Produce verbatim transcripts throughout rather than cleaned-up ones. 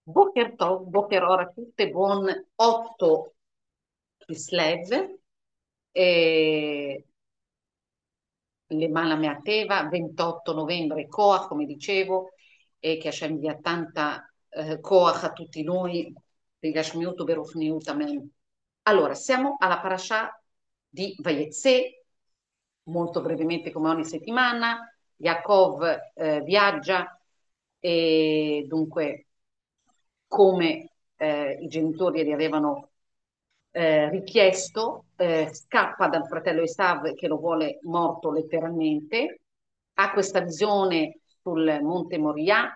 Boker Tov, Boker ora a tutte, buon otto Kislev, e le Mala Meateva, ventotto novembre, Koach, come dicevo, e che Hashem dia tanta eh, Koach a tutti noi, Rigashmiut Berufniut, Amen. Allora, siamo alla parasha di Vayetze, molto brevemente come ogni settimana. Yaakov eh, viaggia e dunque come eh, i genitori gli avevano eh, richiesto, eh, scappa dal fratello Esav che lo vuole morto letteralmente, ha questa visione sul Monte Moria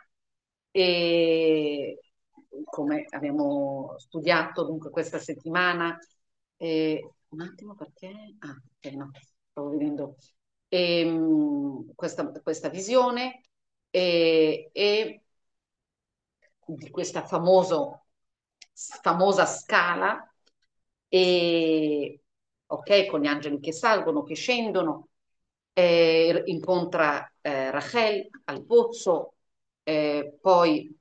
e come abbiamo studiato dunque questa settimana, eh, un attimo perché, ah, ok, no, stavo vedendo ehm, questa, questa visione e, e di questa famoso, famosa scala e ok, con gli angeli che salgono, che scendono, eh, incontra eh, Rachel al pozzo, eh, poi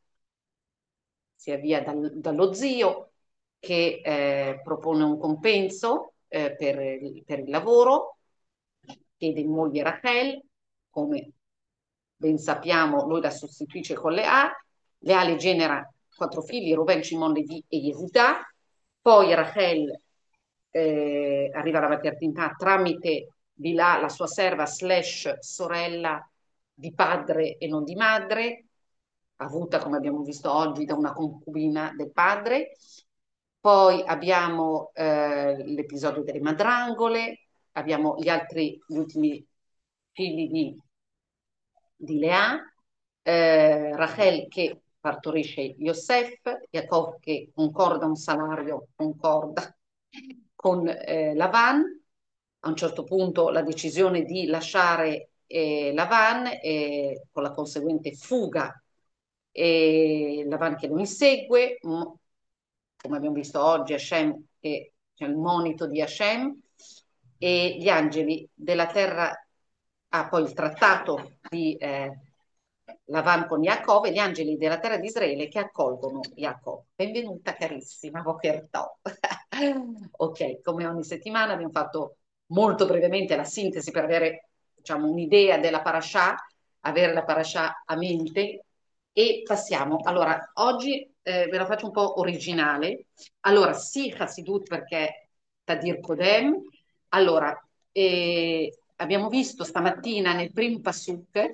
si avvia dal- dallo zio che eh, propone un compenso eh, per, il- per il lavoro, chiede in moglie Rachel, come ben sappiamo, lui la sostituisce con Lea. Lea le genera quattro figli, Ruben, Shimon, Levi e Yehuda. Poi Rachel eh, arriva alla maternità tramite di là la sua serva slash sorella di padre e non di madre, avuta, come abbiamo visto oggi, da una concubina del padre. Poi abbiamo eh, l'episodio delle madrangole, abbiamo gli altri, gli ultimi figli di, di Lea, eh, Rachel che partorisce Yosef, Jacob che concorda un salario, concorda con eh, Lavan. A un certo punto la decisione di lasciare eh, Lavan eh, con la conseguente fuga e Lavan che lo insegue, m- come abbiamo visto oggi, Hashem che c'è il monito di Hashem e gli angeli della terra, ah, poi il trattato di eh, Lavan con Yaakov e gli angeli della terra di Israele che accolgono Yaakov. Benvenuta carissima, Boker Tov. Ok, come ogni settimana abbiamo fatto molto brevemente la sintesi per avere, diciamo, un'idea della parasha, avere la parasha a mente e passiamo. Allora, oggi eh, ve la faccio un po' originale. Allora, sì, Chassidut perché Tadir Kodem. Allora, eh, abbiamo visto stamattina nel primo pasuk,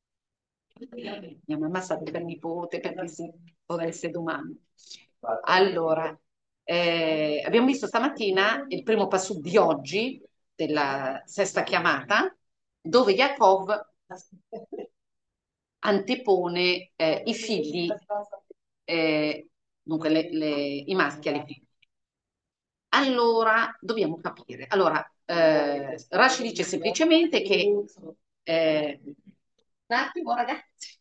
mia mamma sta per nipote perché si dovesse domani. Allora, eh, abbiamo visto stamattina il primo pasuk di oggi, della sesta chiamata, dove Yaakov antepone eh, i figli, eh, dunque le- le- i maschi alle figlie. Allora, dobbiamo capire. Allora, eh, Rashi dice semplicemente che... eh, un attimo, ragazzi.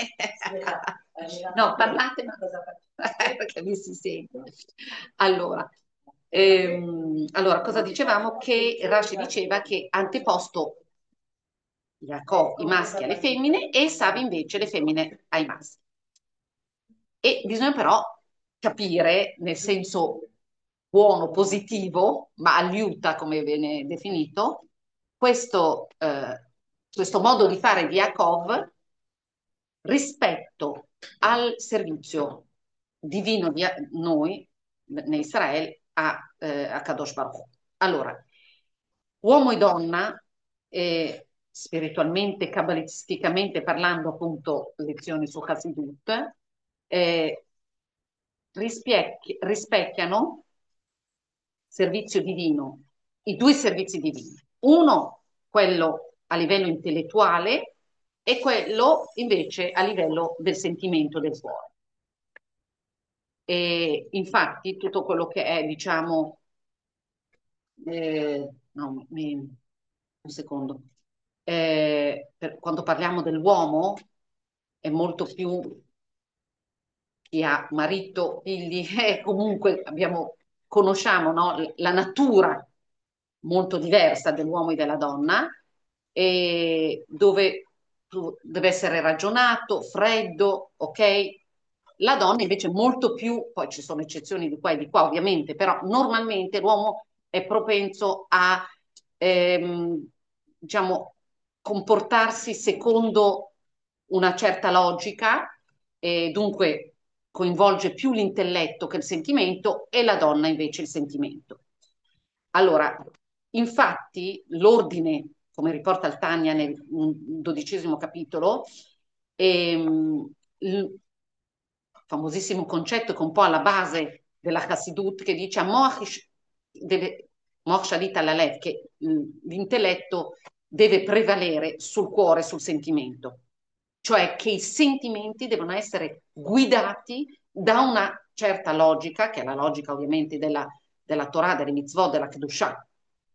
No, parlate, ma cosa faccio? Perché mi si sente. Allora, ehm, allora, cosa dicevamo? Che Rashi diceva che ha anteposto Jacob i maschi alle femmine e Esav invece le femmine ai maschi. E bisogna però capire, nel senso buono, positivo, ma aiuta, come viene definito, questo, eh, questo modo di fare di Yaakov rispetto al servizio divino di noi, in Israele, a, eh, a Kadosh Baruch Hu. Allora, uomo e donna, eh, spiritualmente, cabalisticamente parlando, appunto, lezioni su Hasidut, eh, rispecchi- rispecchiano servizio divino, i due servizi divini. Uno, quello a livello intellettuale e quello invece a livello del sentimento del cuore. E infatti tutto quello che è, diciamo, eh, no, mi- un secondo. Eh, per- quando parliamo dell'uomo è molto più chi ha marito, figli, e comunque abbiamo, conosciamo, no, la natura molto diversa dell'uomo e della donna, e dove tu- deve essere ragionato, freddo, ok? La donna invece è molto più, poi ci sono eccezioni di qua e di qua ovviamente, però normalmente l'uomo è propenso a, ehm, diciamo, comportarsi secondo una certa logica e dunque coinvolge più l'intelletto che il sentimento e la donna invece il sentimento. Allora, infatti, l'ordine, come riporta il Tanya nel dodicesimo capitolo, ehm, il famosissimo concetto che è un po' alla base della Chassidut, che dice "Moach deve- Moach shalit ala lev", che mh, l'intelletto deve prevalere sul cuore, sul sentimento, cioè che i sentimenti devono essere guidati da una certa logica, che è la logica ovviamente della, della Torah, delle mitzvot, della Kedushah,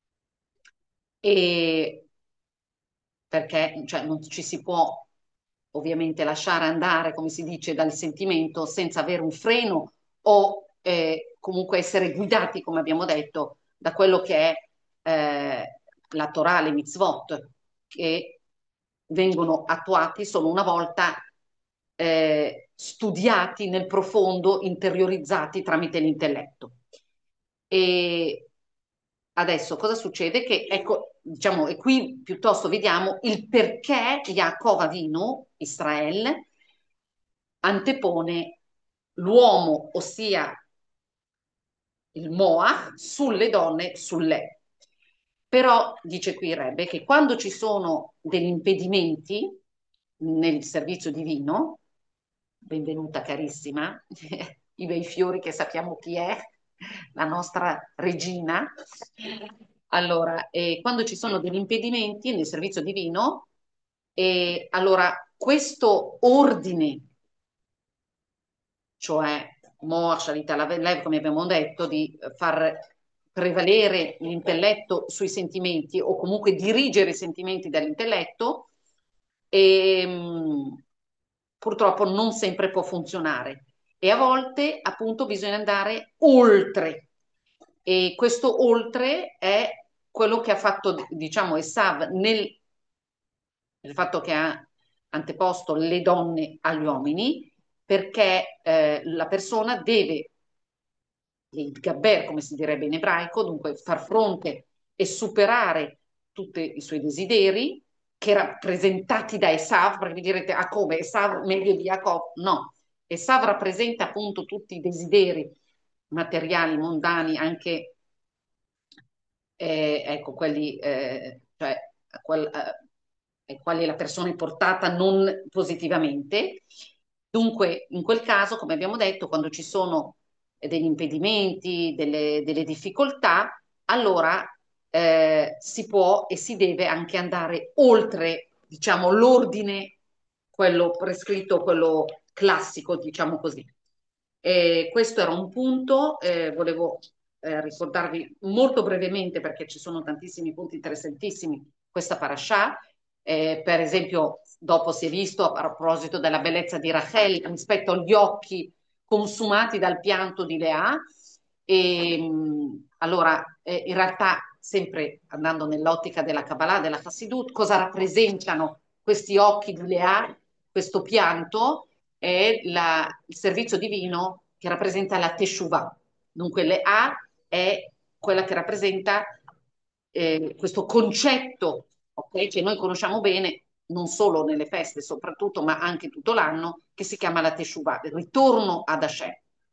e perché cioè, non ci si può ovviamente lasciare andare, come si dice, dal sentimento senza avere un freno o eh, comunque essere guidati, come abbiamo detto, da quello che è eh, la Torah, le mitzvot, che vengono attuati solo una volta eh, studiati nel profondo, interiorizzati tramite l'intelletto. E adesso cosa succede? Che ecco, diciamo, e qui piuttosto vediamo il perché Yaakov Avinu, Israele, antepone l'uomo, ossia il Moach, sulle donne, sulle. Però dice qui il Rebbe che quando ci sono degli impedimenti nel servizio divino, benvenuta carissima, i bei fiori che sappiamo chi è, la nostra regina. Allora, eh, quando ci sono degli impedimenti nel servizio divino, eh, allora questo ordine, cioè Moa, Sharita Lev, come abbiamo detto, di far prevalere l'intelletto sui sentimenti o comunque dirigere i sentimenti dall'intelletto, e, mh, purtroppo non sempre può funzionare e a volte appunto bisogna andare oltre e questo oltre è quello che ha fatto diciamo Esav nel, nel fatto che ha anteposto le donne agli uomini perché eh, la persona deve, il gabber, come si direbbe in ebraico, dunque far fronte e superare tutti i suoi desideri, che rappresentati da Esav, perché vi direte, ah come, Esav meglio di Jacob? No, Esav rappresenta appunto tutti i desideri materiali, mondani, anche eh, ecco, quelli, eh, cioè, a quel- eh, ai quali la persona è portata non positivamente. Dunque, in quel caso, come abbiamo detto, quando ci sono eh, degli impedimenti, delle, delle difficoltà, allora eh, si può e si deve anche andare oltre, diciamo, l'ordine, quello prescritto, quello classico, diciamo così. E questo era un punto, eh, volevo eh, ricordarvi molto brevemente perché ci sono tantissimi punti interessantissimi questa parasha. Eh, per esempio, dopo si è visto a proposito della bellezza di Rachel rispetto agli occhi consumati dal pianto di Lea. E, mh, allora, eh, in realtà, sempre andando nell'ottica della Kabbalah, della Chassidut, cosa rappresentano questi occhi di Lea, questo pianto? È la- il servizio divino che rappresenta la Teshuvah. Dunque, le A è quella che rappresenta eh, questo concetto, ok, che noi conosciamo bene, non solo nelle feste soprattutto, ma anche tutto l'anno, che si chiama la Teshuvah, il ritorno ad Hashem.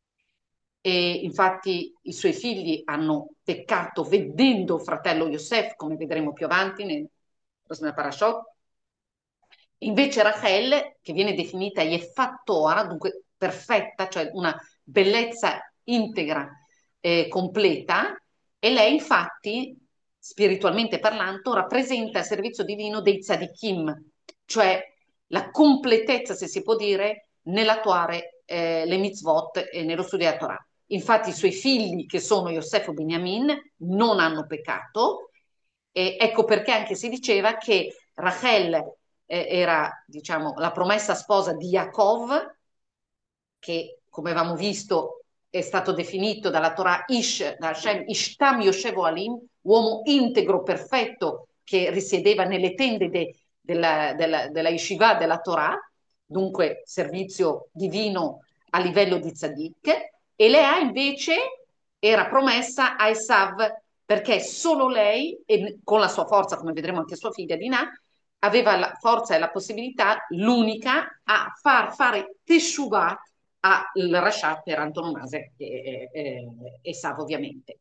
E infatti i suoi figli hanno peccato vedendo fratello Yosef, come vedremo più avanti nel prossimo parashot. Invece Rachel, che viene definita Yefat Torah, dunque perfetta, cioè una bellezza integra, eh, completa, e lei infatti, spiritualmente parlando, rappresenta il servizio divino dei tzadikim, cioè la completezza, se si può dire, nell'attuare eh, le mitzvot e nello studiare la Torah. Infatti i suoi figli, che sono Yosef e Beniamin, non hanno peccato, e ecco perché anche si diceva che Rachel eh, era, diciamo, la promessa sposa di Yaakov, che come avevamo visto è stato definito dalla Torah Ish, da Hashem, Ishtam Yoshevo Alim, uomo integro, perfetto, che risiedeva nelle tende de, della, della, della Yeshiva della Torah, dunque servizio divino a livello di Tzadik, e Lea invece era promessa a Esav perché solo lei, e con la sua forza, come vedremo anche sua figlia Dinah, aveva la forza e la possibilità, l'unica, a far fare Teshuvah al Rashat per antonomasia, che è, è, è Esav ovviamente.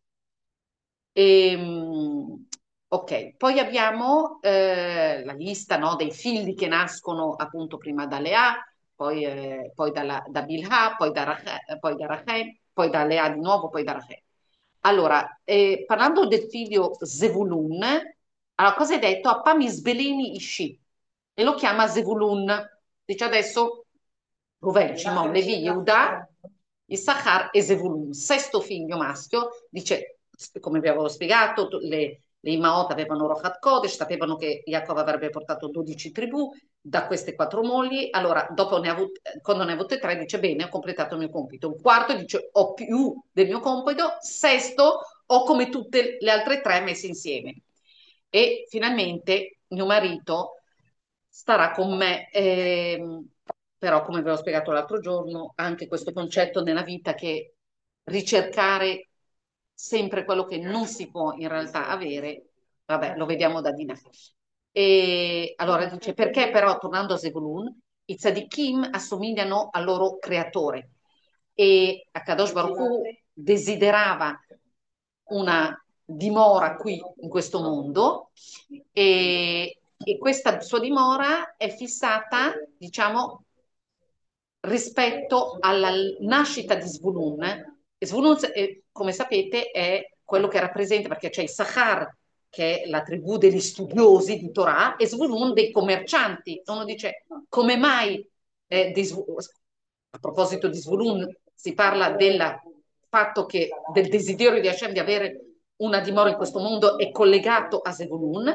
Ehm, ok, poi abbiamo eh, la lista, no, dei figli che nascono appunto prima da Lea, poi, eh, poi dalla- da Bilha, poi da, Rachel, poi da Rachel, poi da Lea di nuovo, poi da Rachel. Allora, eh, parlando del figlio Zevulun, allora cosa hai detto? A Pami Sbelini Ishi, e lo chiama Zevulun. Dice adesso Ruven, Shimon, Levi, Yehuda, Issachar e Zevulun, sesto figlio maschio, dice, come vi avevo spiegato, tu- le, le Imaot avevano Rochat Kodesh, sapevano che Jacob avrebbe portato dodici tribù da queste quattro mogli, allora dopo ne ha avut- quando ne ha avute tre dice bene, ho completato il mio compito, un quarto dice ho più del mio compito, sesto ho come tutte le altre tre messe insieme. E finalmente mio marito starà con me. Ehm, però, come vi ho spiegato l'altro giorno, anche questo concetto nella vita che ricercare sempre quello che non si può in realtà avere, vabbè, lo vediamo da Dina. E allora dice, perché però, tornando a Zebulun, i tzadikim assomigliano al loro creatore e Akadosh Baruch Hu desiderava una dimora qui in questo mondo e, e questa sua dimora è fissata, diciamo, rispetto alla nascita di Zvulun. E Zvulun, eh, come sapete, è quello che rappresenta, perché c'è Issachar, che è la tribù degli studiosi di Torah, e Zvulun dei commercianti. Uno dice, come mai, eh, di Zvu- a proposito di Zvulun, si parla del fatto che del desiderio di Hashem di avere una dimora in questo mondo è collegato a Zevulun,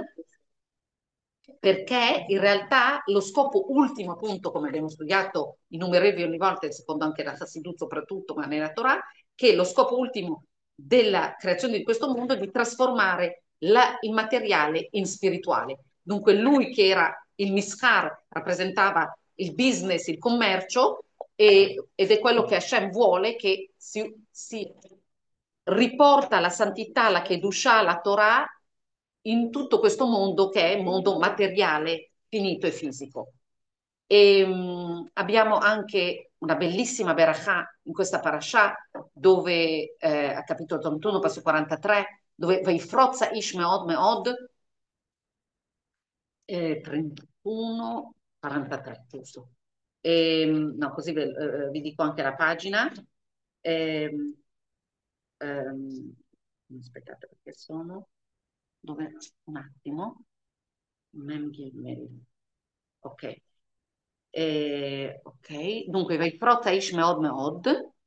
perché in realtà lo scopo ultimo, appunto, come abbiamo studiato innumerevoli volte, secondo anche la Chassidut soprattutto, ma nella Torah, che lo scopo ultimo della creazione di questo mondo è di trasformare la, il materiale in spirituale. Dunque lui che era il Mischar, rappresentava il business, il commercio, e, ed è quello che Hashem vuole, che si, si riporta la santità, la Kedushah, la Torah in tutto questo mondo che è mondo materiale, finito e fisico. E, mh, abbiamo anche una bellissima berachà in questa parasha dove eh, a capitolo trentuno, passo quarantatré, dove Vaifrozza Ish Meod Meod, eh, trentuno quarantatré, giusto. Ehm, no, così ve- eh, vi dico anche la pagina. Ehm, ehm, aspettate perché sono dove un attimo. Mem Gimel. Ok. Eh, ok, dunque vai frota ish meod meod.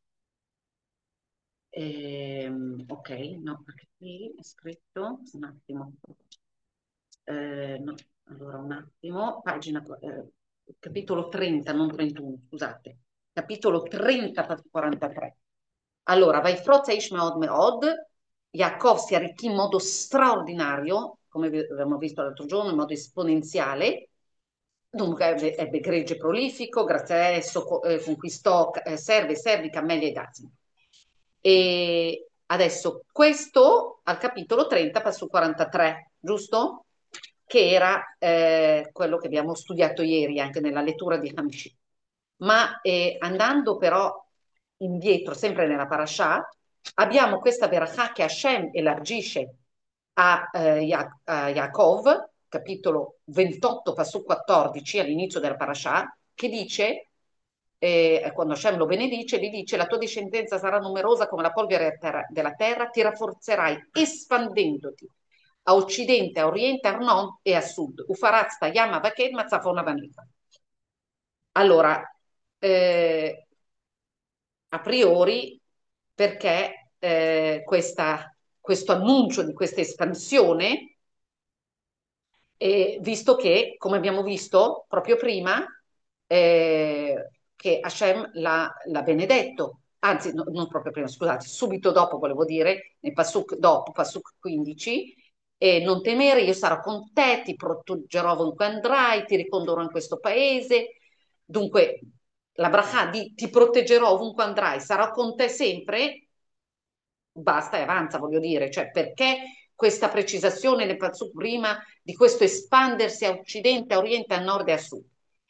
Ehm, ok, no, perché qui è scritto un attimo. Eh, no, allora un attimo, pagina, eh, capitolo trenta, non trentuno, scusate. Capitolo trenta, quarantatré. Allora, vai frota ish meod meod. Yaakov si arricchì in modo straordinario, come abbiamo visto l'altro giorno, in modo esponenziale. Dunque ebbe, ebbe gregge prolifico, grazie a esso co- eh, conquistò eh, serve, servi, cammelli ed asini. E adesso questo al capitolo trenta, passo quarantatré, giusto? Che era eh, quello che abbiamo studiato ieri anche nella lettura di Hamishi. Ma eh, andando però indietro, sempre nella parasha, abbiamo questa verachà che Hashem elargisce a, eh, Ya- a Yaakov, capitolo ventotto, passo quattordici, all'inizio della parasha, che dice, eh, quando Hashem lo benedice, gli dice la tua discendenza sarà numerosa come la polvere terra- della terra, ti rafforzerai espandendoti a occidente, a oriente, a nord e a sud. Ufaraz, Tayama, Vaket, Mazzafona, Vanita. Allora, eh, a priori, perché eh, questa- questo annuncio di questa espansione, eh, visto che, come abbiamo visto proprio prima, eh, che Hashem l'ha l'ha benedetto, anzi, no- non proprio prima, scusate, subito dopo, volevo dire, nel Pasuk dopo, Pasuk quindici, e non temere, io sarò con te, ti proteggerò ovunque andrai, ti ricondurrò in questo paese. Dunque, la bracha di ti proteggerò ovunque andrai, sarò con te sempre, basta e avanza, voglio dire, cioè perché questa precisazione nel Pasuk prima di questo espandersi a occidente, a oriente, a nord e a sud?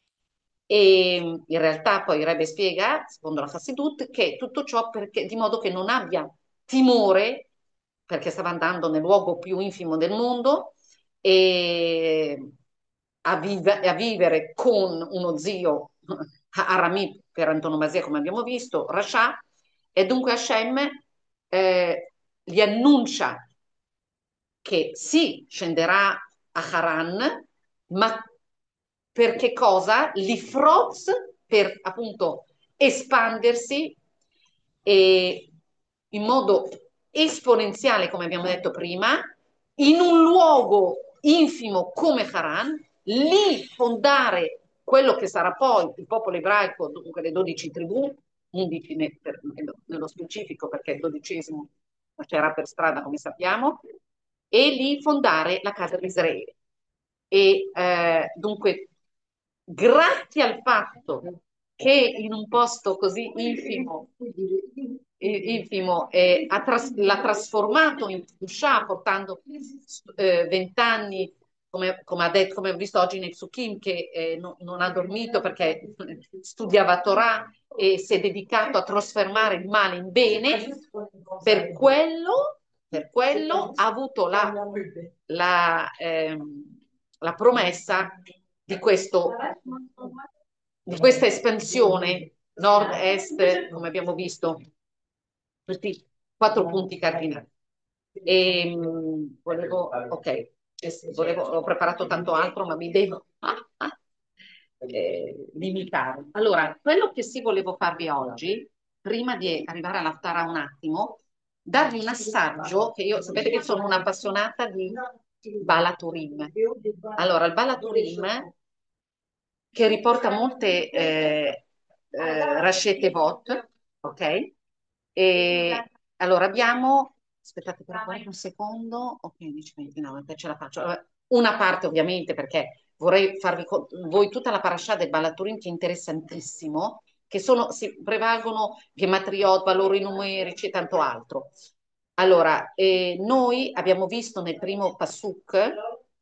E in realtà poi il Rebbe spiega, secondo la Hassidut, che tutto ciò perché, di modo che non abbia timore, perché stava andando nel luogo più infimo del mondo, e a, vive- a vivere con uno zio Arami per antonomasia, come abbiamo visto, Rasha, e dunque Hashem eh, gli annuncia che sì, scenderà a Haran, ma per che cosa? L'Ifroz per appunto espandersi e in modo esponenziale, come abbiamo detto prima, in un luogo infimo come Haran, lì fondare quello che sarà poi il popolo ebraico, dunque le dodici tribù, undici ne- per- nello specifico perché il dodicesimo c'era per strada, come sappiamo, e lì fondare la casa di Israele. E eh, dunque, grazie al fatto che in un posto così infimo, i- infimo eh, ha tras- l'ha trasformato in Fusha, portando eh, vent'anni, come, come ha detto, come ho visto oggi nei Psukim, che eh, no- non ha dormito perché studiava Torah e si è dedicato a trasformare il male in bene, per quello, per quello ha avuto la, la, ehm, la promessa di questo, di questa espansione nord-est, come abbiamo visto, questi quattro punti cardinali. E, mh, volevo, ok, eh, volevo, ho preparato tanto altro, ma mi devo ah, ah, eh, limitare. Allora, quello che sì volevo farvi oggi, prima di arrivare all'Aftara un attimo, darvi un assaggio, che io sapete che sono un'appassionata di Balaturim. Allora, il Balaturim, che riporta molte eh, eh, Rashet Vot, ok? E allora abbiamo, aspettate per qualche secondo, ok, dieci, ventinove, ce la faccio. Allora, una parte ovviamente perché vorrei farvi co- voi tutta la parasha del Balaturim che è interessantissimo, che sono, si prevalgono gematriot, valori numerici e tanto altro. Allora, eh, noi abbiamo visto nel primo pasuk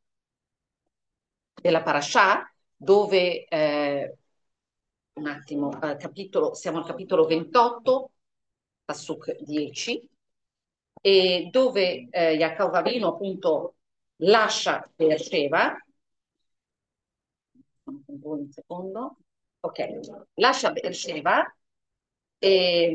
della parasha dove eh, un attimo, eh, capitolo, siamo al capitolo ventotto, Pasuk dieci, e dove eh, Yaakov Avinu appunto lascia Beersheba, un secondo, ok, lascia Beersheba e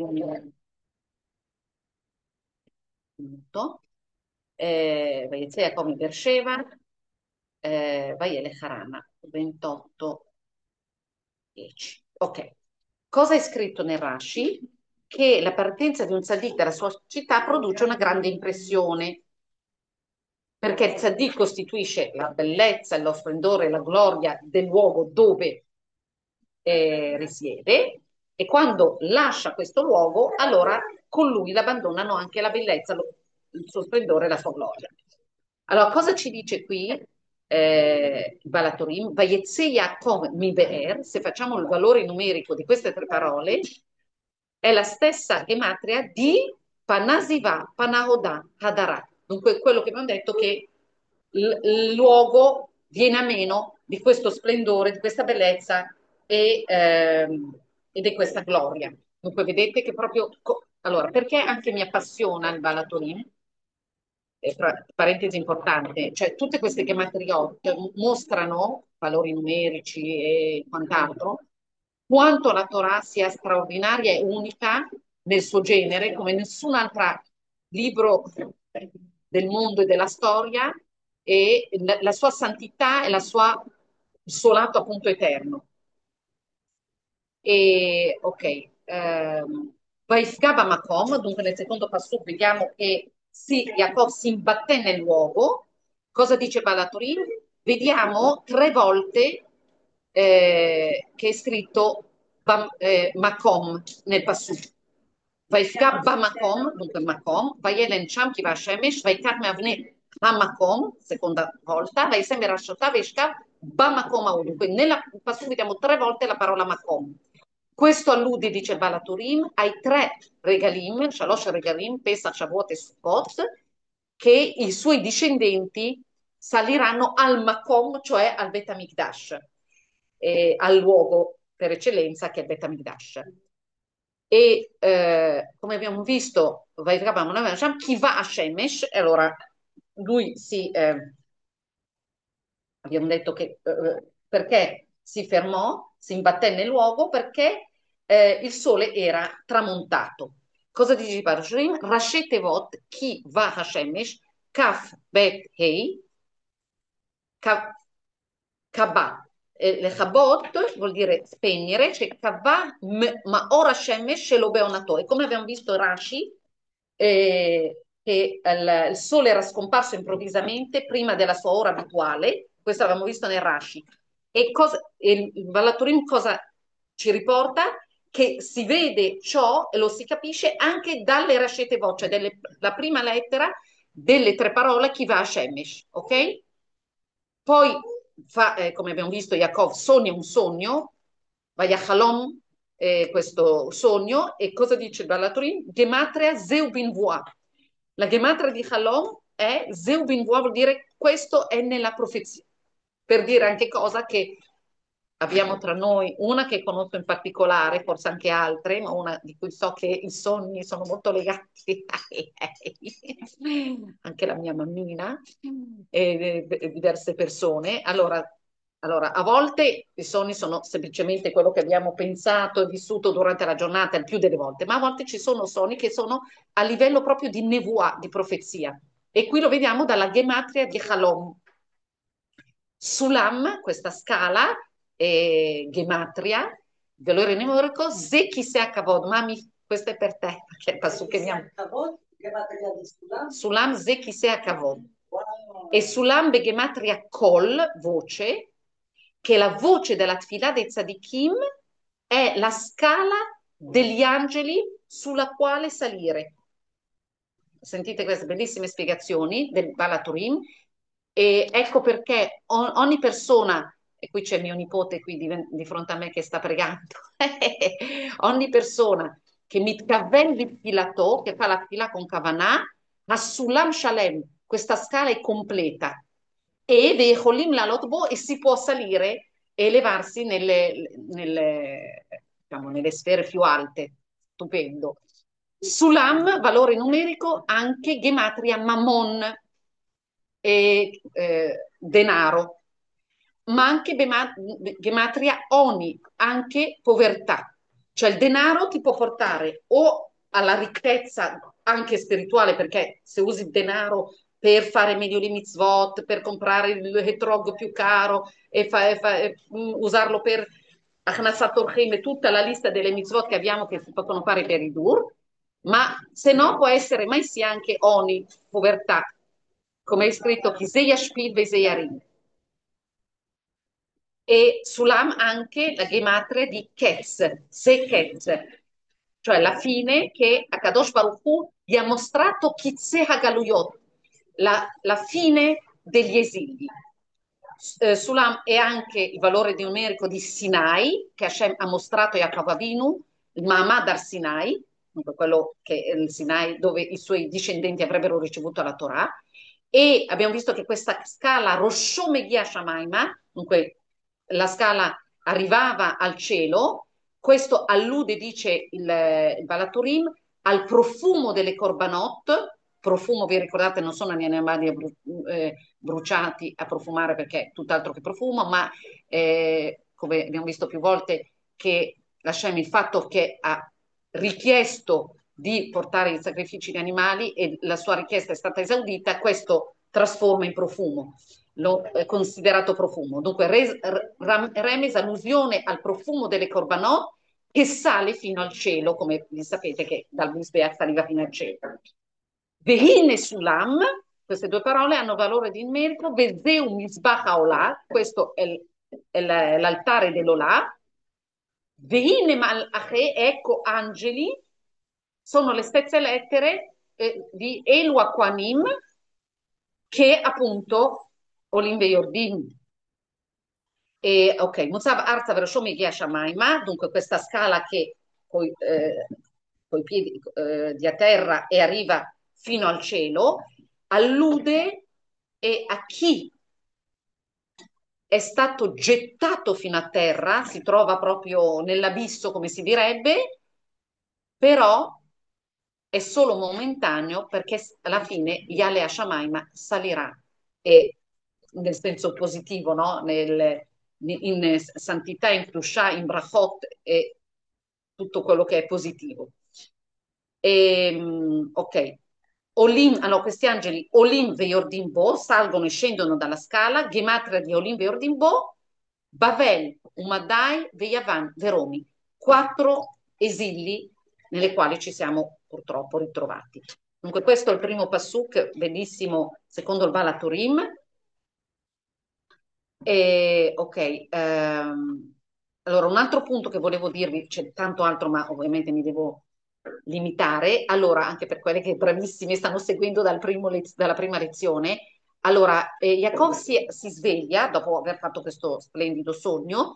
minuto, eh, Vayetze Yaakov Beersheba, eh, Vayele Harana, ventotto dieci. Ok. Cosa è scritto nel Rashi? Che la partenza di un tzaddik dalla sua città produce una grande impressione, perché il tzaddik costituisce la bellezza, lo splendore, la gloria del luogo dove eh, risiede, e quando lascia questo luogo, allora con lui l'abbandonano anche la bellezza, lo- il suo splendore e la sua gloria. Allora, cosa ci dice qui eh, Balatorim? Vayetze Yaakov mi be'er, se facciamo il valore numerico di queste tre parole, è la stessa gematria di Panasiva, Panahoda, Hadara. Dunque, quello che abbiamo detto che il, il luogo viene a meno di questo splendore, di questa bellezza e, ehm, e di questa gloria. Dunque, vedete che proprio... co- allora, perché anche mi appassiona il Balatorim? E fra- parentesi importante, cioè tutte queste gematriot mostrano valori numerici e quant'altro, quanto la Torah sia straordinaria e unica nel suo genere, come nessun altro libro del mondo e della storia, e la, la sua santità e la sua, il suo lato appunto eterno. E ok, ehm, Vaifgaba Makom, dunque nel secondo passo vediamo che sì, Jacob si imbatté nel luogo. Cosa dice Balaturin? Vediamo tre volte eh, che è scritto Bam- eh, Makom nel passo. Vaifgaba Makom, dunque Makom, Vayelen Cham Kiva Shemesh, Vaikar Meavne Hamakom, seconda volta, Vaisem Rashota, Vaishkav Bamakom Aud. Dunque nella passo vediamo tre volte la parola Makom. Questo allude, dice il Balaturim, ai tre regalim, Shalosh regalim, Pesach, Shavuot e Sukkot, che i suoi discendenti saliranno al Makom, cioè al Bet HaMikdash, eh, al luogo per eccellenza che è il Bet HaMikdash. E eh, come abbiamo visto, chi va a Shemesh, e allora lui si, eh, abbiamo detto che eh, perché si fermò, si imbatté nel luogo perché eh, il sole era tramontato. Cosa dice Parashrim? Rashetevot, chi va a Shemesh, kaf bet hei, ka- kabah. Eh, Le chabot vuol dire spegnere, cioè kabah, m- ma ora Shemesh lo beonato. E come abbiamo visto Rashi, eh, che il, il sole era scomparso improvvisamente prima della sua ora abituale, questo l'abbiamo visto nel Rashi. E, cosa, e il il Ballaturim cosa ci riporta? Che si vede ciò e lo si capisce anche dalle rascette voce, della prima lettera delle tre parole chi va a Shemesh, ok? Poi, fa, eh, come abbiamo visto, Yaakov sogna un sogno, Vayachalom, eh, questo sogno, e cosa dice il Ballaturin? Gematria Zeubin Voa. La gematria di Halom è Zeubin Voa, vuol dire questo è nella profezia, per dire anche cosa che abbiamo tra noi, una che conosco in particolare, forse anche altre, ma una di cui so che i sogni sono molto legati ai miei, anche la mia mammina e e diverse persone. Allora, allora, a volte i sogni sono semplicemente quello che abbiamo pensato e vissuto durante la giornata, il più delle volte, ma a volte ci sono sogni che sono a livello proprio di nevuah, di profezia. E qui lo vediamo dalla gematria di Halom. Sulam, questa scala, eh, gematria, valore numerico, Zeki se Kavod, mami, questo è per te, perché è il passo che mi ha... Sulam Zeki se Kavod. E Sulam Begematria Kol, voce, che la voce della Tfilah dei Tzadikim è la scala degli angeli sulla quale salire. Sentite queste bellissime spiegazioni del Balaturim e ecco perché o- ogni persona, e qui c'è mio nipote qui di, di fronte a me che sta pregando, ogni persona che mitkaven di filato, che fa la fila con Kavanah, ha Sulam Shalem, questa scala è completa e Vecholim la Lotbo e si può salire e elevarsi nelle, nelle, diciamo, nelle sfere più alte. Stupendo. Sulam, valore numerico, anche gematria mammon, e, eh, denaro, ma anche bema- gematria oni, anche povertà. Cioè il denaro ti può portare o alla ricchezza anche spirituale, perché se usi il denaro per fare meglio le mitzvot, per comprare il etrog più caro e, fa- e fa- e, mm, usarlo per Achnasat Orchim e tutta la lista delle mitzvot che abbiamo che si possono fare per i dur, ma se no può essere mai sia anche oni, povertà, come è scritto Chiseia Shpil Veseyarim. E Sulam anche la gematria di Ketz, Se Ketz, cioè la fine che Akadosh Baruch Hu gli ha mostrato Kitze Hagaluyot, la, la fine degli esili. Eh, Sulam è anche il valore numerico di Sinai, che Hashem ha mostrato a Yaakov Avinu, il Mahamad al Sinai, dunque quello che è il Sinai dove i suoi discendenti avrebbero ricevuto la Torah, e abbiamo visto che questa scala Rosho Megia Shamaima, dunque la scala arrivava al cielo, questo allude, dice il, il Balaturim, al profumo delle korbanot, profumo, vi ricordate, non sono gli animali bru- eh, bruciati a profumare perché è tutt'altro che profumo, ma eh, come abbiamo visto più volte che Hashem il fatto che ha richiesto di portare i sacrifici di animali e la sua richiesta è stata esaudita, questo trasforma in profumo, lo è considerato profumo. Dunque, res, ram, remes allusione al profumo delle korbanot che sale fino al cielo, come sapete che dal Bisbeach saliva fino al cielo. Vehine sulam, queste due parole hanno valore di merito, Vezeu misbach haolah, questo è, il, è l'altare dell'Olà, Vehine malache, ecco angeli, sono le stesse lettere eh, di Elu Aquanim che appunto Olim Yordim. E, ok, Mutsav Arza Veroshomi Shamaima, dunque questa scala che con i piedi eh, di a terra e arriva fino al cielo, allude e a chi è stato gettato fino a terra, si trova proprio nell'abisso, come si direbbe, però è solo momentaneo perché s- alla fine Yale Shamaima salirà, e nel senso positivo, no? Nel, in santità, in Kedushà, in brachot e tutto quello che è positivo. E, ok, Olim, allora, questi angeli Olim ve Yordim Bo salgono e scendono dalla scala, Gematria di Olim ve Yordim Bo, Bavel, Umaddai, ve Yavan, Veromi, quattro esili nelle quali ci siamo purtroppo ritrovati. Dunque questo è il primo passuk, bellissimo, secondo il Balaturim. E, ok, ehm, allora un altro punto che volevo dirvi, c'è tanto altro, ma ovviamente mi devo limitare. Allora, anche per quelle che bravissime stanno seguendo dal primo lez- dalla prima lezione, allora eh, Yaakov si, si sveglia dopo aver fatto questo splendido sogno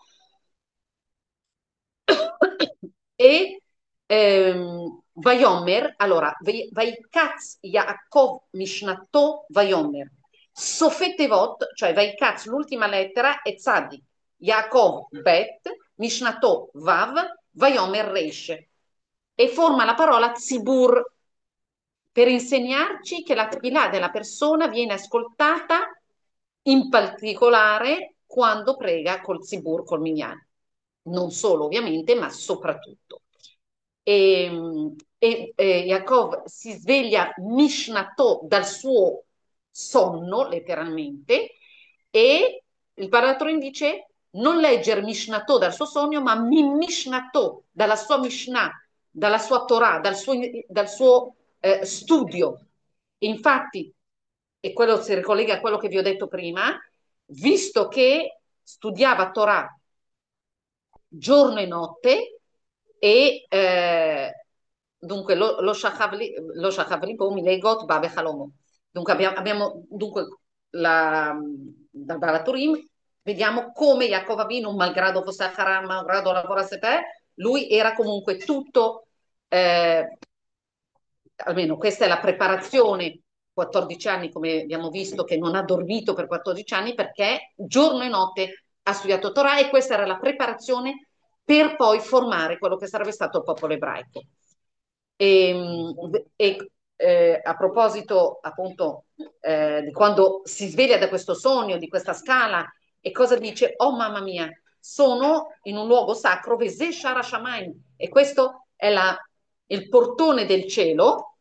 e ehm, Vayomer, allora, Vaikatz Yaakov Mishnato Vayomer, Sofetevot, cioè Vaikatz, l'ultima lettera è Tzadik, Yaakov Bet, Mishnato Vav, Vayomer Resh, e forma la parola Tzibur per insegnarci che la tefilà della persona viene ascoltata in particolare quando prega col Tzibur, col Minyan. Non solo ovviamente, ma soprattutto. E, e, e Yaakov si sveglia Mishnato dal suo sonno, letteralmente, e il Paratorin dice non leggere Mishnato dal suo sogno, ma Mishnato dalla sua Mishnah, dalla sua Torah, dal suo, dal suo eh, studio. Infatti, e quello si ricollega a quello che vi ho detto prima, visto che studiava Torah giorno e notte, e eh, dunque lo, lo Shachavli, lo Shachavli Bo Milegot Babe Halomo. Dunque abbiamo, abbiamo dunque la, dal Baraturim vediamo come Yaakov Avinu, malgrado fosse a Haran, malgrado lavorasse per, lui era comunque tutto, eh, almeno questa è la preparazione, quattordici anni come abbiamo visto, che non ha dormito per quattordici anni perché giorno e notte ha studiato Torah, e questa era la preparazione per poi formare quello che sarebbe stato il popolo ebraico. E, e eh, a proposito appunto eh, di quando si sveglia da questo sogno, di questa scala, e cosa dice? Oh mamma mia, sono in un luogo sacro, Vesè Shara Shamayim, e questo è la, il portone del cielo.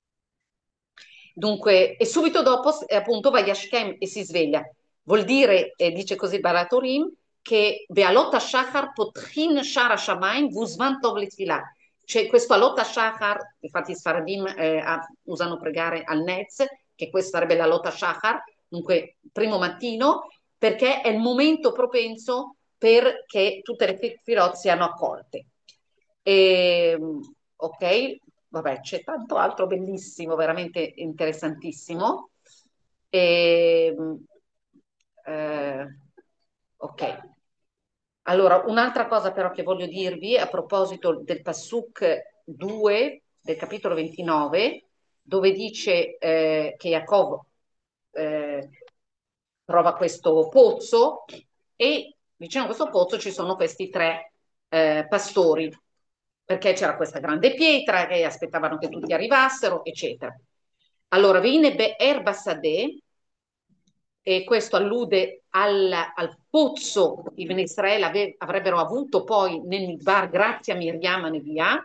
Dunque, e subito dopo eh, appunto va Yashkem e si sveglia. Vuol dire, e dice così Baratorim, che Be'alot Shachar potchin shara shamayim vuzvan tov litfilah. Cioè questo Alot Shachar, infatti i Sfaradim eh, a- usano pregare al Netz, che questo sarebbe l'Alot Shachar, dunque primo mattino, perché è il momento propenso perché tutte le filot siano accolte. E, ok, vabbè, c'è tanto altro bellissimo, veramente interessantissimo. E, eh, ok, allora un'altra cosa però che voglio dirvi a proposito del Passuk due del capitolo ventinove, dove dice eh, che Jacob eh, trova questo pozzo, e vicino a questo pozzo ci sono questi tre eh, pastori, perché c'era questa grande pietra che aspettavano che tutti arrivassero, eccetera. Allora, viene Be'er Sade, e questo allude al, al pozzo che i Bene Israele ave- avrebbero avuto poi nel Midbar grazie a Miriam Nevia,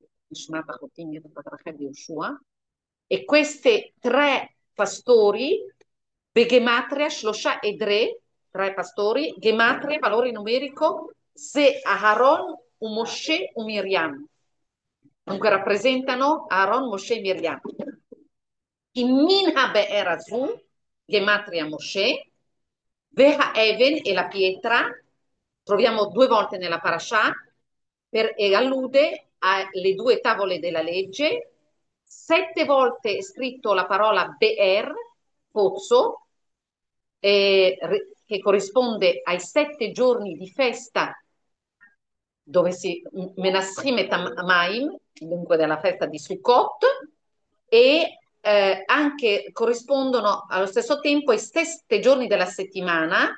e questi tre pastori, Begematria, Shlosha e Dre, tre pastori, Gematria, valore numerico, Se Aharon, un Moshe, un Miriam. Dunque rappresentano Aaron, Moshe e Miriam. In Minha Be'er Azu, Gematria Moshe, Veha Even e la pietra, troviamo due volte nella parasha, per, e allude alle due tavole della legge. Sette volte è scritto la parola Be'er, pozzo, e che corrisponde ai sette giorni di festa dove si Menasrim et Maim, dunque della festa di Sukkot, e eh, anche corrispondono allo stesso tempo ai sette giorni della settimana,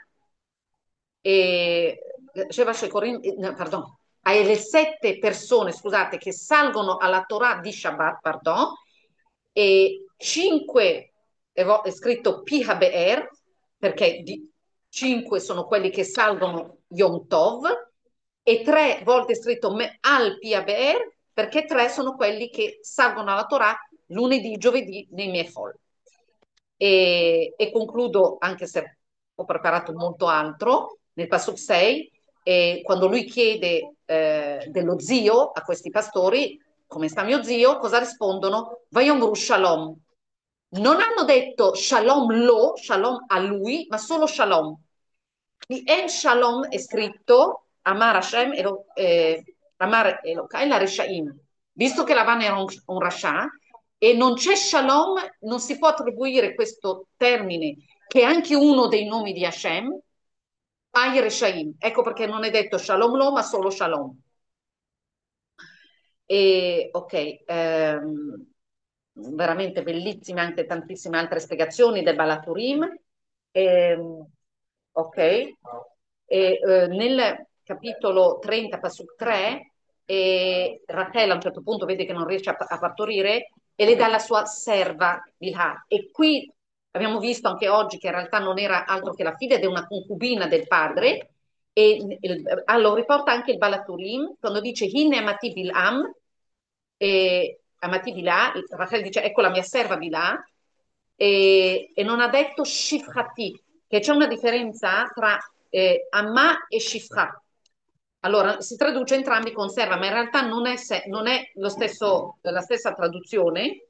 e, Sheva Shekorim, eh, no, pardon, alle sette persone, scusate, che salgono alla Torah di Shabbat, pardon, e cinque è, vo- è scritto Pi Habe'er, perché di, cinque sono quelli che salgono Yom Tov, e tre volte è scritto Me- Al Pi Habe'er, perché tre sono quelli che salgono alla Torah lunedì, giovedì nei Mechol. E, e concludo, anche se ho preparato molto altro, nel Pasuk sei, e quando lui chiede eh, dello zio a questi pastori, come sta mio zio, cosa rispondono? Vayomru Shalom. Non hanno detto Shalom lo, Shalom a lui, ma solo Shalom. Di En Shalom è scritto Amar Hashem, Elo- eh, Amar Elokai la Reshaim. Visto che Lavan era un, un Rasha, e non c'è Shalom, non si può attribuire questo termine, che è anche uno dei nomi di Hashem, ai Reshaim. Ecco perché non è detto Shalom lo, ma solo Shalom. E, ok, ehm, veramente bellissime anche tantissime altre spiegazioni del Balaturim. Ehm, ok, e, eh, nel capitolo trenta, Pasuk tre, e Rachel a un certo punto vede che non riesce a, a partorire e le dà la sua serva Bilhah. E qui abbiamo visto anche oggi che in realtà non era altro che la figlia di una concubina del padre, e il- ah, lo riporta anche il Balaturim quando dice Hinne amati Bilham, e amati Bilà, Rachel dice ecco la mia serva Bilà, e, e non ha detto Shifrati, che c'è una differenza tra eh, Amma e Shifra. Allora, si traduce entrambi con serva, ma in realtà non è, se- non è lo stesso, la stessa traduzione,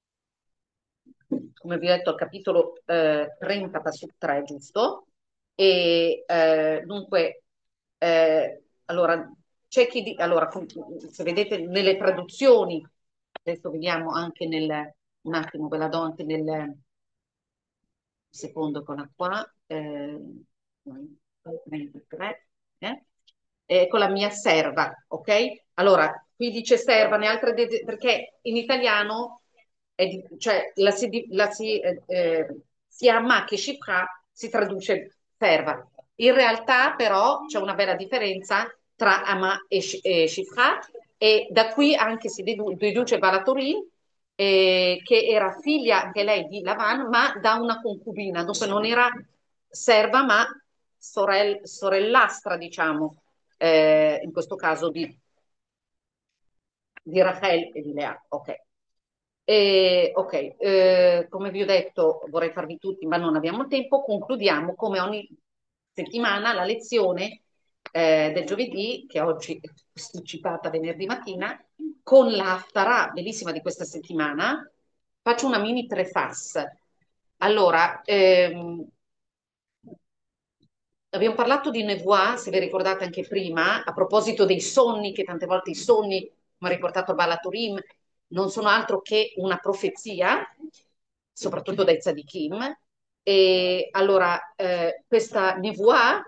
come vi ho detto, al capitolo eh, trenta, Pasuk tre, giusto? E eh, dunque, eh, allora, c'è chi di, allora, com- se vedete nelle traduzioni, adesso vediamo anche nel, un attimo, ve la do anche nel secondo con la qua, eh, ventitré, eh? Eh, con la mia serva, ok? Allora, qui dice serva, ne altre de- perché in italiano è di- cioè, la si, di- la si, eh, eh, sia ma che shifra si traduce serva. In realtà, però, c'è una bella differenza tra ama e, shi- e shifra, e da qui anche si dedu- deduce Balaturin, eh, che era figlia anche lei di Lavan, ma da una concubina, dunque non era serva, ma sorell- sorellastra, diciamo, eh, in questo caso di, di Rachel e di Lea. Ok. E, ok, eh, come vi ho detto, vorrei farvi tutti, ma non abbiamo il tempo. Concludiamo come ogni settimana la lezione eh, del giovedì, che oggi è posticipata venerdì mattina, con la Haftarah bellissima di questa settimana. Faccio una mini preface. Allora, ehm, abbiamo parlato di Nevoah, se vi ricordate anche prima, a proposito dei sogni, che tante volte i sogni, come ha riportato Balaturim, non sono altro che una profezia, soprattutto dai tzadikim. E allora, eh, questa Nevoah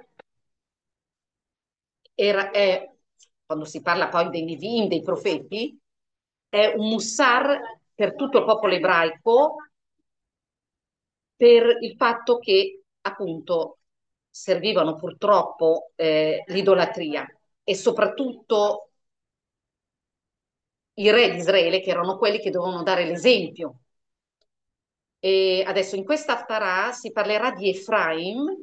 era, è, quando si parla poi dei Nevi'im, dei profeti, è un mussar per tutto il popolo ebraico, per il fatto che appunto servivano purtroppo eh, l'idolatria, e soprattutto i re di Israele, che erano quelli che dovevano dare l'esempio. E adesso in questa Haftarah si parlerà di Efraim,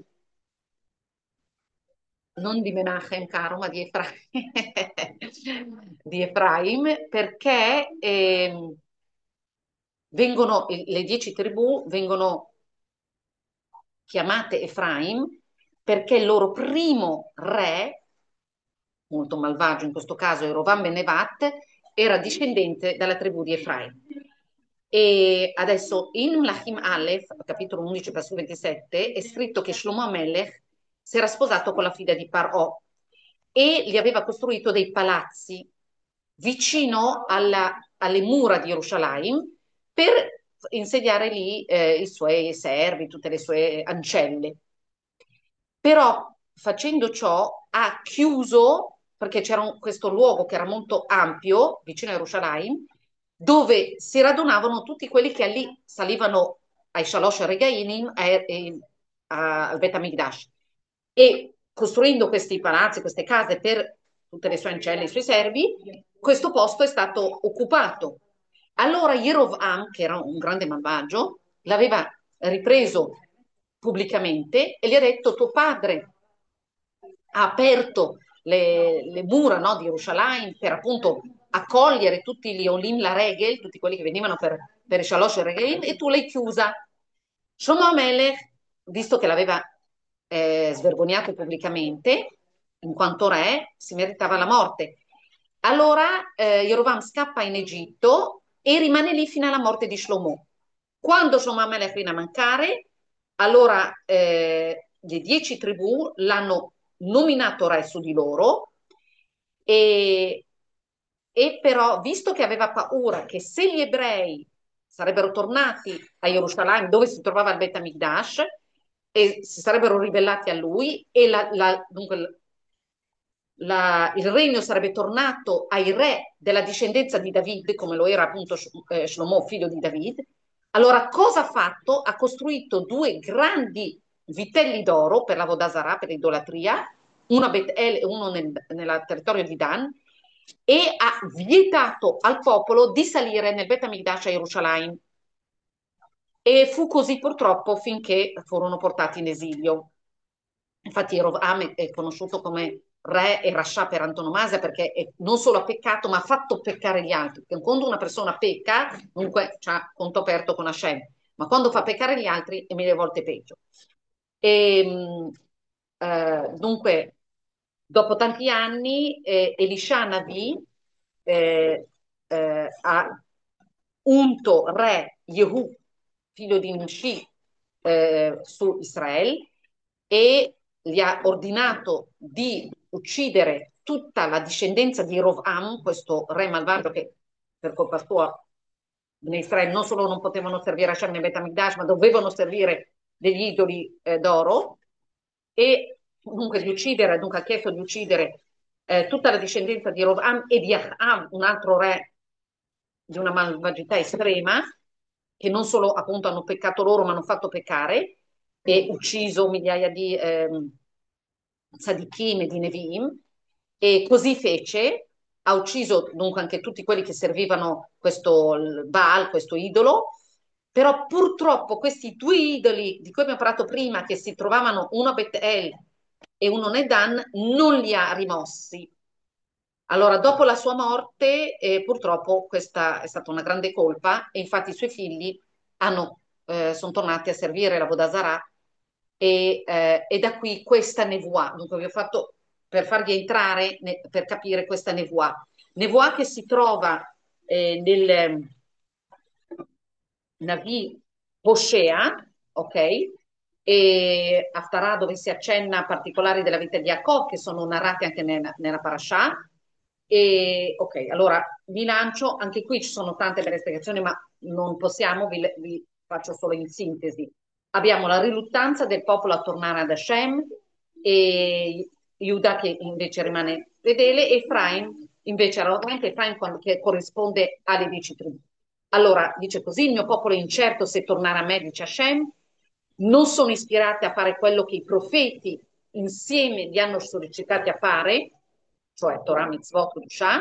non di Menachem, caro, ma di Efraim, di Efraim, perché ehm, vengono, le dieci tribù vengono chiamate Efraim perché il loro primo re, molto malvagio in questo caso, Erovam ben Nevat, era discendente dalla tribù di Efraim. E adesso in Mlachim Aleph, capitolo undici, versetto ventisette, è scritto che Shlomo Amelech si era sposato con la figlia di Parò e gli aveva costruito dei palazzi vicino alla- alle mura di Gerusalemme per insediare lì eh, i suoi servi, tutte le sue ancelle. però facendo ciò ha chiuso, perché c'era un- questo luogo che era molto ampio, vicino a Gerusalemme, dove si radunavano tutti quelli che lì salivano ai Shalosh Regainim, e- e- a- al Bet HaMikdash. E costruendo questi palazzi, queste case per tutte le sue ancelle e i suoi servi, questo posto è stato occupato. Allora Yerovam, che era un grande malvagio, l'aveva ripreso pubblicamente e gli ha detto: tuo padre ha aperto le, le mura, no, di Gerusalemme per appunto accogliere tutti gli Olim la Regel, tutti quelli che venivano per, per il Shalosh Regel, e tu l'hai chiusa. Shlomo Amelech, visto che l'aveva eh, svergognato pubblicamente, in quanto re, si meritava la morte. Allora eh, Yerovam scappa in Egitto e rimane lì fino alla morte di Shlomo. Quando Shlomo Amelech viene a mancare, allora eh, le dieci tribù l'hanno nominato re su di loro e, e però, visto che aveva paura che se gli ebrei sarebbero tornati a Gerusalemme, dove si trovava il Bet HaMikdash, e si sarebbero ribellati a lui, e la- la- dunque la- il regno sarebbe tornato ai re della discendenza di David, come lo era appunto Sh- eh, Shlomo, figlio di David. Allora, cosa ha fatto? Ha costruito due grandi vitelli d'oro per la Vodazara, per l'idolatria, uno a Bet-El e uno nel, nel territorio di Dan, e ha vietato al popolo di salire nel Bet HaMikdash a Gerusalemme. E fu così purtroppo finché furono portati in esilio. Infatti Yerovam è conosciuto come re e rascià per antonomasia perché è- non solo ha peccato, ma ha fatto peccare gli altri. Perché quando una persona pecca, dunque c'ha conto aperto con Hashem, ma quando fa peccare gli altri è mille volte peggio. E, mh, eh, dunque, dopo tanti anni, eh, Elisha Navi eh, eh, ha unto re Yehu, figlio di Nimshi, eh, su Israele e gli ha ordinato di uccidere tutta la discendenza di Rovam, questo re malvagio che per colpa sua in Israele non solo non potevano servire Hashem nel Bet HaMikdash, ma dovevano servire degli idoli eh, d'oro, e comunque di uccidere, dunque ha chiesto di uccidere eh, tutta la discendenza di Rovam e di Ahab, un altro re di una malvagità estrema, che non solo appunto hanno peccato loro, ma hanno fatto peccare e ucciso migliaia di ehm, tzadikim e di Nevi'im, e così fece, ha ucciso dunque anche tutti quelli che servivano questo il Baal, questo idolo, però purtroppo questi due idoli di cui abbiamo parlato prima, che si trovavano uno a Bet-El e uno a Dan, non li ha rimossi. Allora, dopo la sua morte, eh, purtroppo questa è stata una grande colpa e infatti i suoi figli hanno, eh, sono tornati a servire la Vodazara e, eh, e da qui questa nevoa. Dunque, vi ho fatto per farvi entrare, ne- per capire questa nevoa. Nevoa che si trova eh, nel Navi Hoshea, ok? E Haftarah, dove si accenna a particolari della vita di Jacob, che sono narrati anche nella, nella Parashah. E ok, allora vi lancio, anche qui ci sono tante belle spiegazioni, ma non possiamo, vi, vi faccio solo in sintesi. Abbiamo la riluttanza del popolo a tornare ad Hashem, e Giuda che invece rimane fedele, e Efraim invece arrogante, Efraim quando- che corrisponde alle dieci tribù. Allora, dice così: il mio popolo è incerto se tornare a me, dice Hashem, non sono ispirati a fare quello che i profeti insieme li hanno sollecitati a fare, cioè Torah, Mitzvot, Kedusha,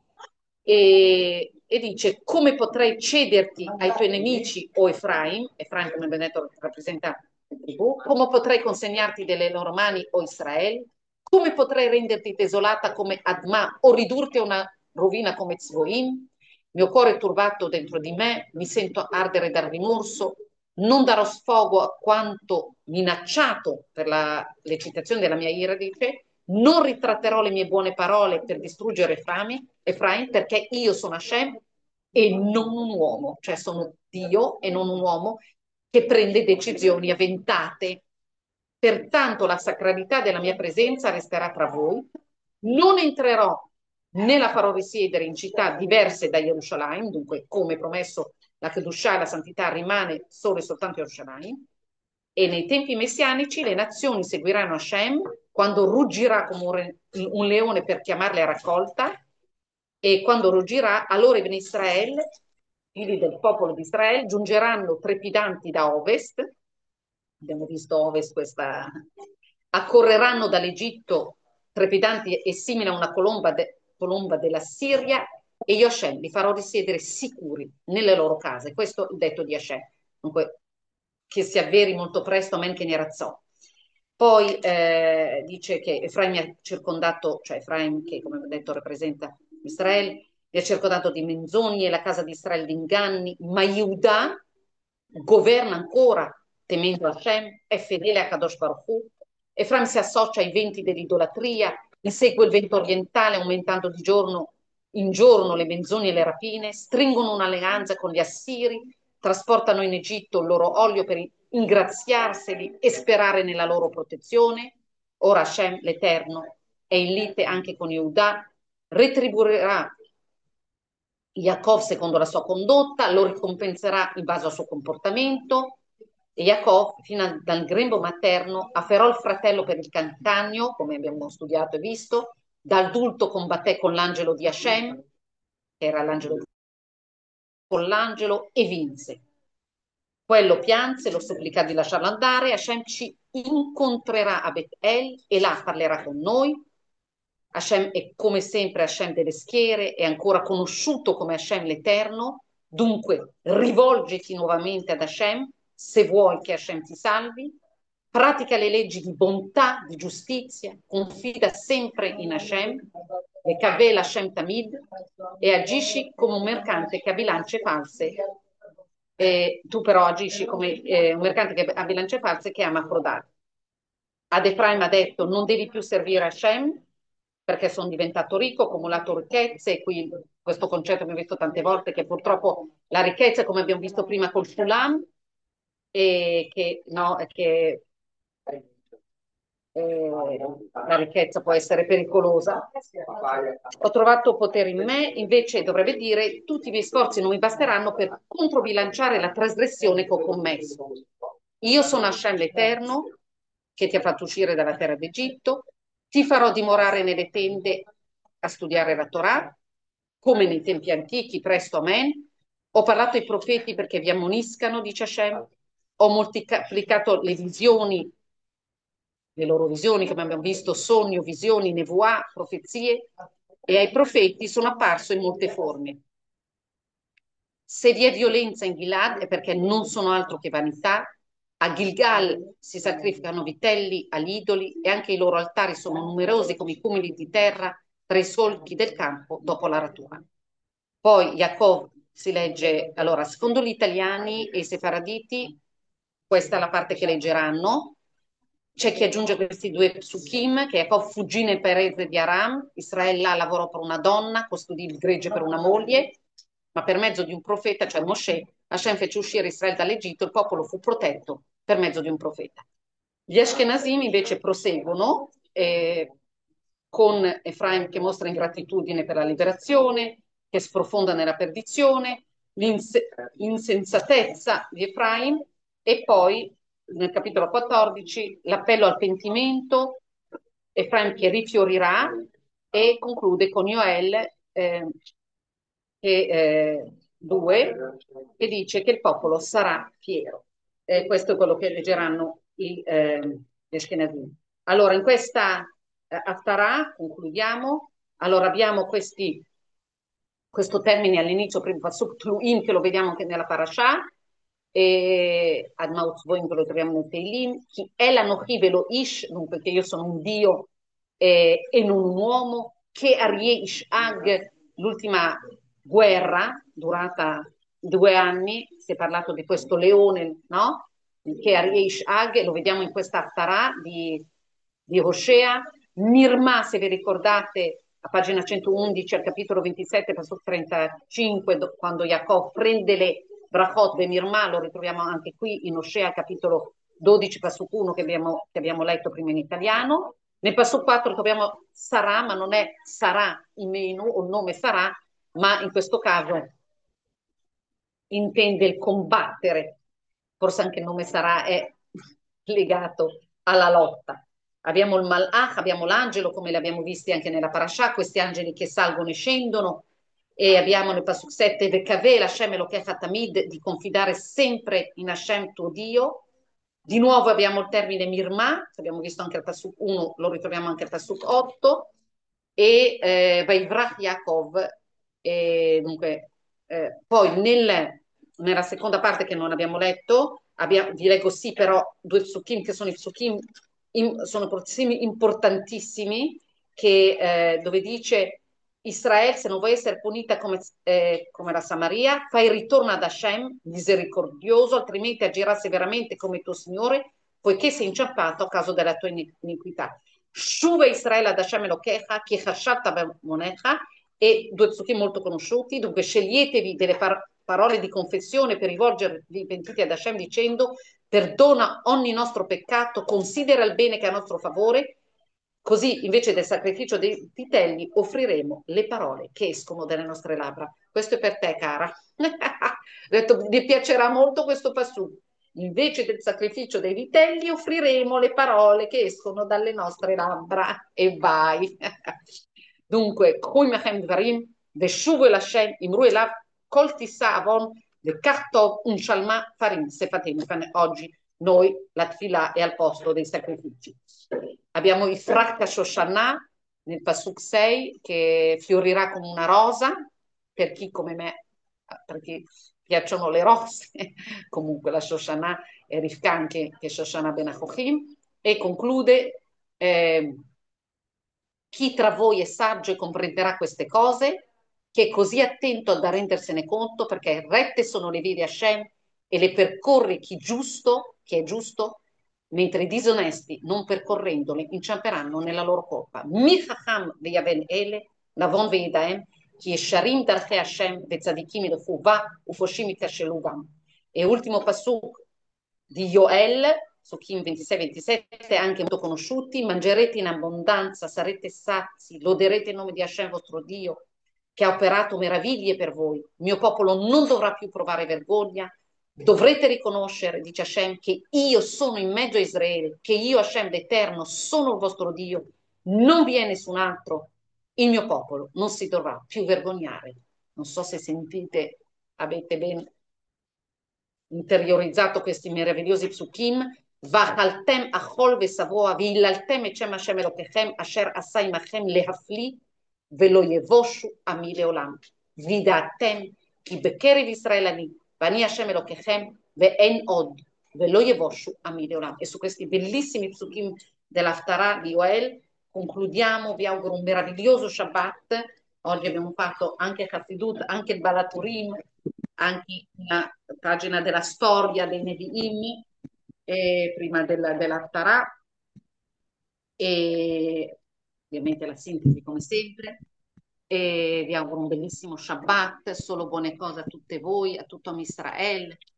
e, e dice: come potrei cederti ai tuoi nemici, o Efraim, Efraim come ben detto rappresenta le tribù, come potrei consegnarti delle loro mani, o Israele, come potrei renderti desolata come Adma o ridurti a una rovina come Zvoim? Mio cuore è turbato dentro di me, mi sento ardere dal rimorso, non darò sfogo a quanto minacciato per la, l'eccitazione della mia ira, dice, non ritratterò le mie buone parole per distruggere Efraim, Efraim, perché io sono Hashem e non un uomo, cioè sono Dio e non un uomo che prende decisioni avventate. Pertanto la sacralità della mia presenza resterà tra voi, non entrerò né la farò risiedere in città diverse da Gerusalemme, dunque come promesso la Kedushah e la santità rimane solo e soltanto Gerusalemme, E nei tempi messianici le nazioni seguiranno Hashem quando ruggirà come un, re- un leone per chiamarle a raccolta, e quando ruggirà, allora i Bnei Israele, figli del popolo di Israele, giungeranno trepidanti da ovest. Abbiamo visto ovest questa... Accorreranno dall'Egitto trepidanti e simili a una colomba, de- colomba della Siria, e io Hashem li farò risiedere sicuri nelle loro case. Questo è il detto di Hashem. Dunque, che si avveri molto presto, men che ne razzò. Poi eh, dice che Efraim mi ha circondato, cioè Efraim che come ho detto rappresenta Israele, mi ha circondato di menzogne e la casa di Israele di inganni, ma Yehuda governa ancora temendo Hashem, è fedele a Kadosh Baruch Hu. Efraim si associa ai venti dell'idolatria, insegue il vento orientale aumentando di giorno in giorno le menzogne e le rapine, stringono un'alleanza con gli assiri, trasportano in Egitto il loro olio per ingraziarseli e sperare nella loro protezione. Ora Hashem, l'Eterno, è in lite anche con Yehuda, retribuirà Yaakov secondo la sua condotta, lo ricompenserà in base al suo comportamento. E Yaakov, fino al- dal grembo materno, afferrò il fratello per il calcagno, come abbiamo studiato e visto, da adulto combatté con l'angelo di Hashem, che era l'angelo di con l'angelo, e vinse. Quello pianse, lo supplicò di lasciarlo andare. Hashem ci incontrerà a Beth-El e là parlerà con noi. Hashem è come sempre Hashem delle schiere, è ancora conosciuto come Hashem l'Eterno. Dunque rivolgiti nuovamente ad Hashem se vuoi che Hashem ti salvi. Pratica le leggi di bontà, di giustizia, confida sempre in Hashem, e Kavel Hashem Tamid, e agisci come un mercante che ha bilance false. E tu però agisci come eh, un mercante che ha bilance false che ama frodare. Ad Efraim ha detto non devi più servire Hashem perché sono diventato ricco, ho accumulato ricchezze, e qui questo concetto abbiamo visto tante volte che purtroppo la ricchezza, come abbiamo visto prima col Shulam, e che, no, che eh, la ricchezza può essere pericolosa. Ho trovato potere in me, invece dovrebbe dire tutti i miei sforzi non mi basteranno per controbilanciare la trasgressione che ho commesso. Io sono Hashem l'Eterno che ti ha fatto uscire dalla terra d'Egitto, ti farò dimorare nelle tende a studiare la Torah, come nei tempi antichi, presto, amen. Ho parlato ai profeti perché vi ammoniscano, dice Hashem, ho moltiplicato le visioni, le loro visioni, come abbiamo visto, sogno, visioni, nevuah, profezie, e ai profeti sono apparso in molte forme. Se vi è violenza in Gilad è perché non sono altro che vanità. A Gilgal si sacrificano vitelli agli idoli e anche i loro altari sono numerosi come i cumuli di terra tra i solchi del campo dopo l'aratura. Poi Yaakov si legge, allora, secondo gli italiani e i sefaraditi, questa è la parte che leggeranno. C'è chi aggiunge questi due psukim, che Yaakov fuggì nel paese di Aram, Israele là lavorò per una donna, custodì il gregge per una moglie, ma per mezzo di un profeta, cioè Mosè, Hashem fece uscire Israele dall'Egitto, il popolo fu protetto per mezzo di un profeta. Gli Ashkenazim invece proseguono eh, con Efraim che mostra ingratitudine per la liberazione, che sprofonda nella perdizione, l'insensatezza di Efraim, e poi nel capitolo quattordici l'appello al pentimento, Efraim che rifiorirà, e conclude con Yoel eh, che, eh, due, che dice che il popolo sarà fiero. Eh, questo è quello che leggeranno i, eh, gli Ashkenazim. Allora, in questa eh, Haftarah, concludiamo, allora abbiamo questi, questo termine all'inizio, prima Pasuk Tluim, che lo vediamo anche nella Parashah, e ad Mauzvoim che lo troviamo nel Teilim, chi è l'Anochi velo Ish, dunque che io sono un Dio eh, e non un uomo, che Arie Ishag, l'ultima guerra durata due anni, si è parlato di questo leone, no? Che Arie Ishag, lo vediamo in questa Haftarah di, di Hosea, Nirma, se vi ricordate, a pagina centoundici, al capitolo ventisette, verso trentacinque, do- quando Yaakov prende le brachot de Nirma, lo ritroviamo anche qui in Osea, capitolo dodici, Pasuk uno, che abbiamo, che abbiamo letto prima in italiano. Nel Pasuk quattro troviamo Sarà, ma non è Sarà in meno, o il nome Sarà, ma in questo caso intende il combattere. Forse anche il nome Sarà è legato alla lotta. Abbiamo il Malach, abbiamo l'angelo, come l'abbiamo visti anche nella Parashah, questi angeli che salgono e scendono, e abbiamo nel Pasuk sette, Vekave, Hashem Elokecha Tamid, di confidare sempre in Hashem tuo Dio. Di nuovo abbiamo il termine Mirma, che abbiamo visto anche al Pasuk uno, lo ritroviamo anche al Pasuk otto, e eh, Vaivrach Yaakov, e dunque, eh, poi nel- nella seconda parte che non abbiamo letto, abbia- vi leggo sì però due psukim che sono i psukim in- sono psukim importantissimi, che, eh, dove dice Israele, se non vuoi essere punita come, eh, come la Samaria, fai ritorno ad Hashem, misericordioso, altrimenti agirà severamente come tuo Signore, poiché sei inciampato a causa della tua iniquità. Shuva Israele ad Hashem Elokecha, chi chashatta bemonecha, e due psukim molto conosciuti, dunque sceglietevi delle par- parole di confessione per rivolgervi pentiti ad Hashem dicendo perdona ogni nostro peccato, considera il bene che è a nostro favore, così invece del sacrificio dei vitelli offriremo le parole che escono dalle nostre labbra. Questo è per te, cara. Ho detto, mi piacerà molto questo passù. Invece del sacrificio dei vitelli offriremo le parole che escono dalle nostre labbra e vai. Dunque, קחו עמכם דברים ושובו אל השם, אמרו אליו כל תישא עוון וכך טוב ונשלמה farin sefatim. Oggi noi la tefillah è al posto dei sacrifici. Abbiamo il Fracca Shoshana nel Pasuk sei che fiorirà come una rosa per chi come me, per chi piacciono le rose, comunque la Shoshana è Rivka anche che Shoshana Ben Achochim, e conclude eh, chi tra voi è saggio e comprenderà queste cose, che è così attento da rendersene conto, perché rette sono le vie di Hashem e le percorre chi giusto, chi è giusto, mentre i disonesti, non percorrendole, inciamperanno nella loro colpa. Mi chacham ve'yaven ele, navon ve'yidaem, chi esharim darche Hashem ve'tzadikim ilchuva ufoshim itasheluvam. E ultimo pasuk di Yoel, su Kim ventisei ventisette, anche molto conosciuti, mangerete in abbondanza, sarete sazi, loderete il nome di Hashem vostro Dio, che ha operato meraviglie per voi. Il mio popolo non dovrà più provare vergogna, dovrete riconoscere, dice Hashem, che io sono in mezzo a Israele, che io, Hashem l'Eterno, sono il vostro Dio, non vi è nessun altro. Il mio popolo non si dovrà più vergognare. Non so se sentite, avete ben interiorizzato questi meravigliosi psukim, ואכלתם אכול ושבוע, והיללתם את שם השם אלוקיכם, אשר עשה עמכם להפליא, ולא יבושו עמי לעולם. וידעתם כי בקרב ישראל אני, ואני השם אלוקיכם, ואין עוד, ולא יבושו עמי לעולם. E su questi bellissimi psukim dell'Haftarah di Yoel concludiamo, vi auguro un meraviglioso Shabbat. Oggi abbiamo fatto anche Chassidut, anche il Balaturim, anche una pagina della storia dei Nevi'im, eh, prima della, dell'Haftarah, e ovviamente la sintesi come sempre. E vi auguro un bellissimo Shabbat, solo buone cose a tutte voi, a tutto Israele.